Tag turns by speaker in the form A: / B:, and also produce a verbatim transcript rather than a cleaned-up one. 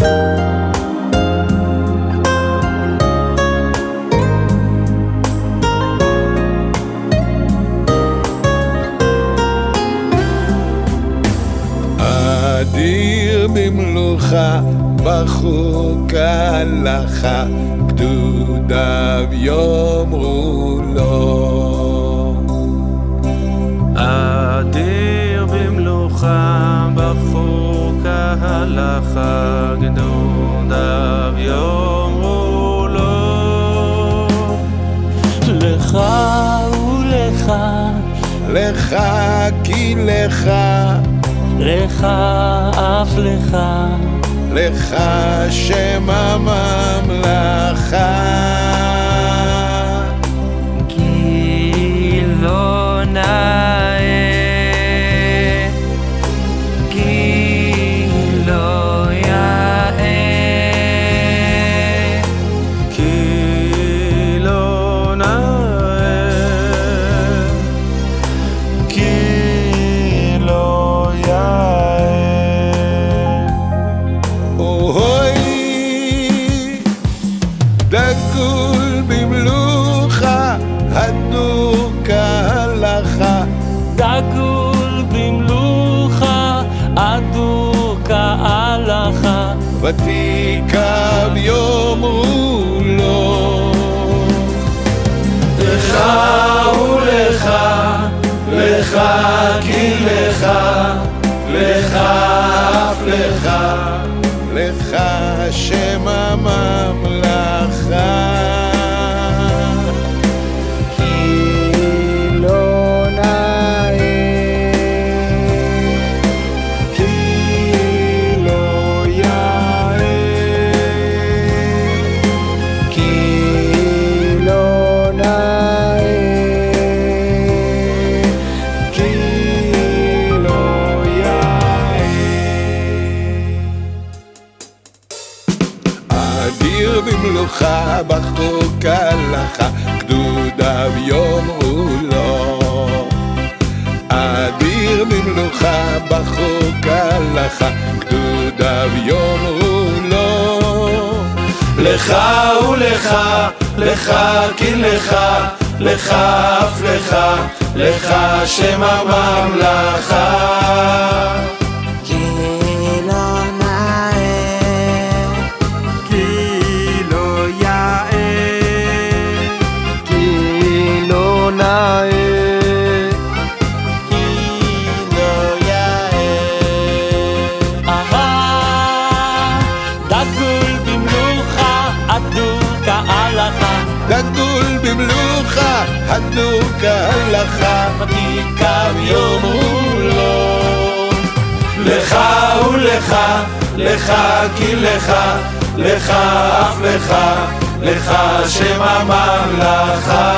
A: אדיר במלוכה, בחוק הלכה, גדודיו יאמרו לו.
B: אדיר במלוכה, בחוק הלכה, גדודיו יאמרו לו.
C: לך ולך,
A: לך כי לך,
C: לך אף לך,
A: לך שם הממלכה.
C: כי לא נאה, כי לא יאה,
B: כי לא נאה, כי לא יאה.
A: אוי, דגול במלוכה, הדור כהלכה,
C: דגול במלוכה, הדור כהלכה,
A: ותיקב יאמרו לו.
B: לך ולך, לך כי לך, לך אף לך,
A: לך שם הממלכה.
C: כי לא נאה,
A: כי לא יאה,
C: כי לא נאה,
A: כי לא יאה. אדיר במלוכה, בחוק הלכה, גדודיו יאמרו לו. אדיר במלוכה, בחוק הלכה, גדודיו יאמרו לו.
B: לך ולך, לך כי לך, לך אף לך, לך שם הממלכה.
C: כי לא נאה, כי לא יאה, כי לא נאה, כי לא יאה. אהה, דגול במלוכה, הדור כהלכה,
A: דגול במלוכה, הדור כהלכה,
C: ותיקב יאמרו לו.
B: לך ולך, לך כי לך, לך אף לך, לך שם הממלכה.